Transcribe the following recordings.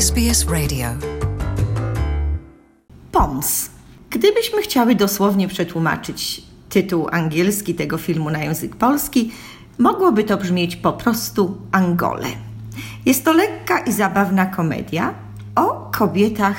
SBS Radio. Pons. Gdybyśmy chciały dosłownie przetłumaczyć tytuł angielski tego filmu na język polski, mogłoby to brzmieć po prostu Angole. Jest to lekka i zabawna komedia o kobietach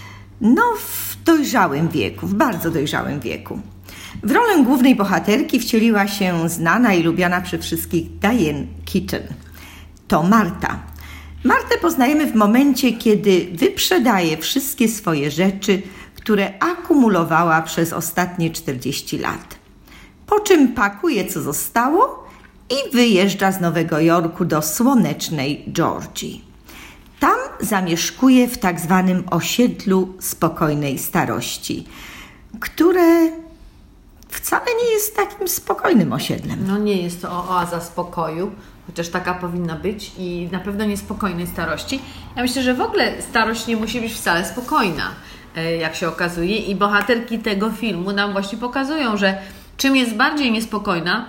w dojrzałym wieku, w bardzo dojrzałym wieku. W rolę głównej bohaterki wcieliła się znana i lubiana przez wszystkich Diane Keaton. To Marta. Martę poznajemy w momencie, kiedy wyprzedaje wszystkie swoje rzeczy, które akumulowała przez ostatnie 40 lat. Po czym pakuje, co zostało i wyjeżdża z Nowego Jorku do słonecznej Georgii. Tam zamieszkuje w tak zwanym osiedlu spokojnej starości, które wcale nie jest takim spokojnym osiedlem. No nie jest to oaza spokoju, chociaż taka powinna być i na pewno niespokojnej starości. Ja myślę, że w ogóle starość nie musi być wcale spokojna, jak się okazuje, i bohaterki tego filmu nam właśnie pokazują, że czym jest bardziej niespokojna,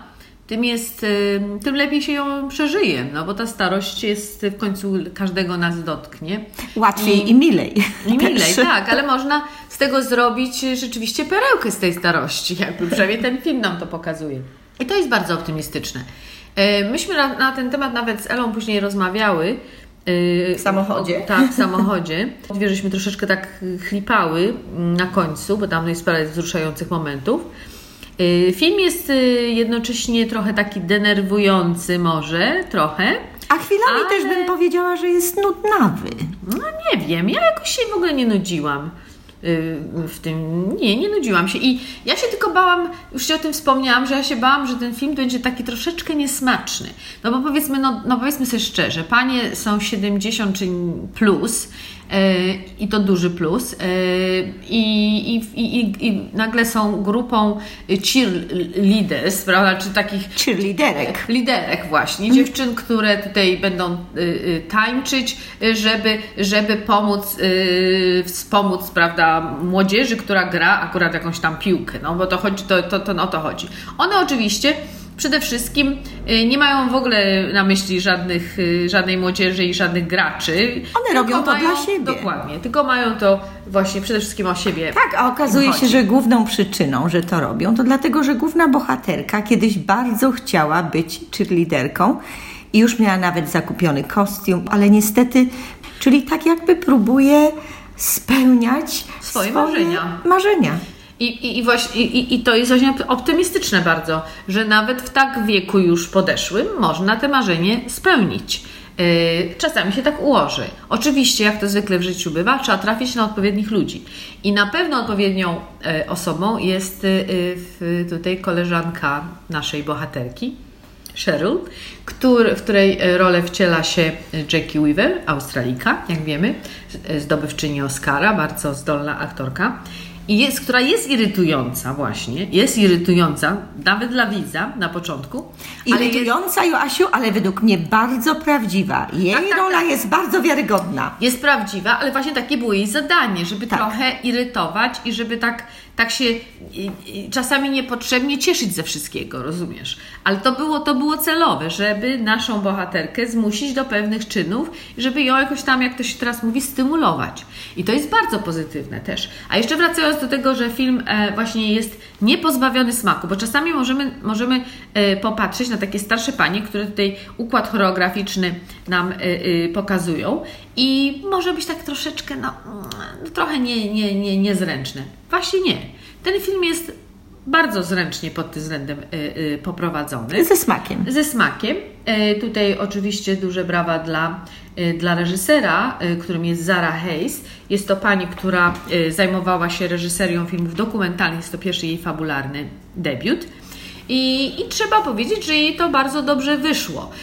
tym lepiej się ją przeżyje, no bo ta starość jest w końcu każdego nas dotknie. Łatwiej i milej. I milej, tak, ale można z tego zrobić rzeczywiście perełkę z tej starości, jakby przynajmniej ten film nam to pokazuje. I to jest bardzo optymistyczne. Myśmy na ten temat nawet z Elą później rozmawiały. W samochodzie. Tak, w samochodzie. Dwie żeśmy troszeczkę tak chlipały na końcu, bo tam jest parę wzruszających momentów. Film jest jednocześnie trochę taki denerwujący może, trochę. A chwilami też bym powiedziała, że jest nudnawy. No nie wiem, ja jakoś się w ogóle nie nudziłam w tym. Nie nudziłam się. I ja się tylko bałam, już się o tym wspomniałam, że ja się bałam, że ten film będzie taki troszeczkę niesmaczny. No bo powiedzmy sobie szczerze, panie są 70 czy plus, i to duży plus, i nagle są grupą cheerleaders, prawda, czy takich cheerleaderek. Liderek właśnie, dziewczyn, które tutaj będą tańczyć, żeby wspomóc, prawda, młodzieży, która gra akurat jakąś tam piłkę, no bo to chodzi, to o to chodzi. One oczywiście przede wszystkim nie mają w ogóle na myśli żadnej młodzieży i żadnych graczy. One robią to dla siebie. Dokładnie, tylko mają to właśnie przede wszystkim o siebie. Tak, a okazuje się, że główną przyczyną, że to robią, to dlatego, że główna bohaterka kiedyś bardzo chciała być cheerleaderką i już miała nawet zakupiony kostium, ale niestety, czyli tak jakby próbuje spełniać swoje marzenia. I to jest właśnie optymistyczne bardzo, że nawet w tak wieku już podeszłym można te marzenie spełnić. Czasami się tak ułoży. Oczywiście, jak to zwykle w życiu bywa, trzeba trafić na odpowiednich ludzi. I na pewno odpowiednią osobą jest tutaj koleżanka naszej bohaterki, Cheryl, w której rolę wciela się Jackie Weaver, Australijka, jak wiemy, zdobywczyni Oscara, bardzo zdolna aktorka. Która jest irytująca właśnie, nawet dla widza na początku. Irytująca, Joasiu, ale według mnie bardzo prawdziwa. Jej rola jest bardzo wiarygodna. Jest prawdziwa, ale właśnie takie było jej zadanie, żeby trochę irytować i żeby tak się czasami niepotrzebnie cieszyć ze wszystkiego, rozumiesz? Ale to było celowe, żeby naszą bohaterkę zmusić do pewnych czynów, żeby ją jakoś tam, jak to się teraz mówi, stymulować. I to jest bardzo pozytywne też. A jeszcze wracając do tego, że film właśnie jest niepozbawiony smaku, bo czasami możemy popatrzeć na takie starsze panie, które tutaj układ choreograficzny nam pokazują i może być tak troszeczkę, trochę niezręczne. Właśnie nie. Ten film jest bardzo zręcznie pod tym względem poprowadzony. Ze smakiem. Tutaj oczywiście duże brawa dla reżysera, którym jest Zara Hayes. Jest to pani, która zajmowała się reżyserią filmów dokumentalnych. Jest to pierwszy jej fabularny debiut. I trzeba powiedzieć, że jej to bardzo dobrze wyszło.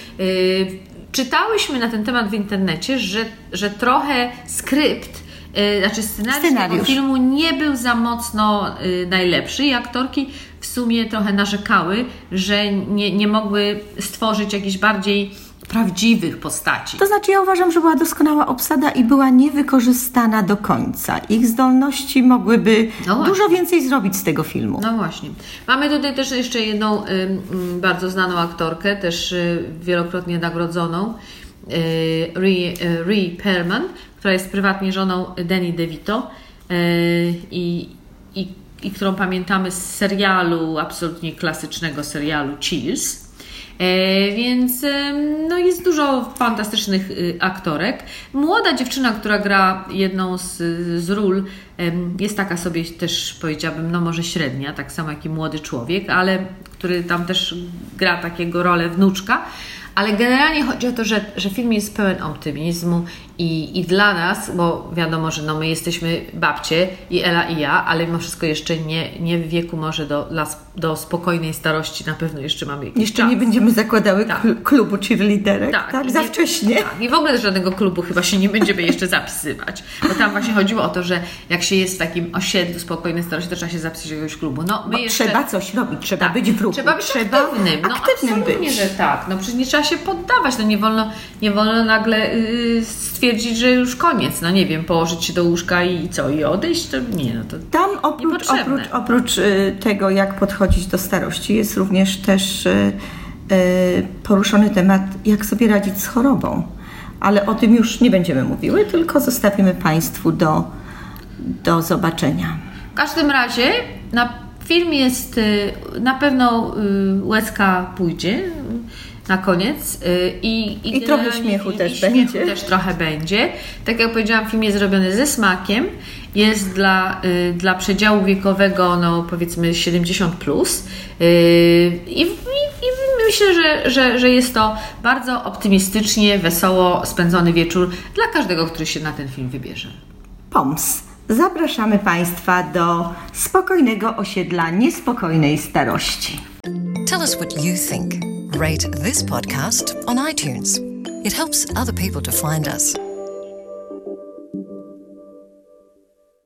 Czytałyśmy na ten temat w internecie, że trochę skrypt, scenariusz tego filmu nie był za mocno najlepszy i aktorki w sumie trochę narzekały, że nie mogły stworzyć jakichś bardziej prawdziwych postaci. To znaczy ja uważam, że była doskonała obsada i była niewykorzystana do końca. Ich zdolności mogłyby dużo więcej zrobić z tego filmu. No właśnie. Mamy tutaj też jeszcze jedną bardzo znaną aktorkę, też wielokrotnie nagrodzoną. Rhea Perlman, która jest prywatnie żoną Danny DeVito i którą pamiętamy z serialu, absolutnie klasycznego serialu Cheers. Więc no jest dużo fantastycznych aktorek. Młoda dziewczyna, która gra jedną z ról, jest taka sobie też, powiedziałabym, no może średnia, tak samo jak i młody człowiek, ale który tam też gra takiego rolę wnuczka. Ale generalnie chodzi o to, że film jest pełen optymizmu i dla nas, bo wiadomo, że no my jesteśmy babcie, i Ela i ja, ale mimo wszystko jeszcze nie w wieku może do spokojnej starości, na pewno jeszcze mamy jakiś Jeszcze czas. nie będziemy zakładały klubu cheerleaderek, tak? Za wcześnie. Tak, i w ogóle do żadnego klubu chyba się nie będziemy jeszcze zapisywać, bo tam właśnie chodziło o to, że jak się jest w takim osiedlu spokojnej starości, to trzeba się zapisać do jakiegoś klubu. No, my jeszcze... Trzeba coś robić, trzeba być w ruchu. Trzeba być aktywnym. No, aktywnym absolutnie, że tak. No przecież nie trzeba się poddawać, no nie wolno nagle stwierdzić, że już koniec, no nie wiem, położyć się do łóżka i co, i odejść, to nie, no to tam oprócz tego, jak podchodzić do starości, jest również też poruszony temat, jak sobie radzić z chorobą. Ale o tym już nie będziemy mówiły, tylko zostawimy Państwu do zobaczenia. W każdym razie film jest, na pewno łezka pójdzie na koniec i trochę śmiechu też będzie. Też trochę będzie. Tak jak powiedziałam, film jest zrobiony ze smakiem. Jest dla przedziału wiekowego, no powiedzmy 70+. I myślę, że jest to bardzo optymistycznie, wesoło spędzony wieczór dla każdego, który się na ten film wybierze. POMS. Zapraszamy Państwa do spokojnego osiedla niespokojnej starości. Tell us what you think. Rate this podcast on iTunes. It helps other people to find us.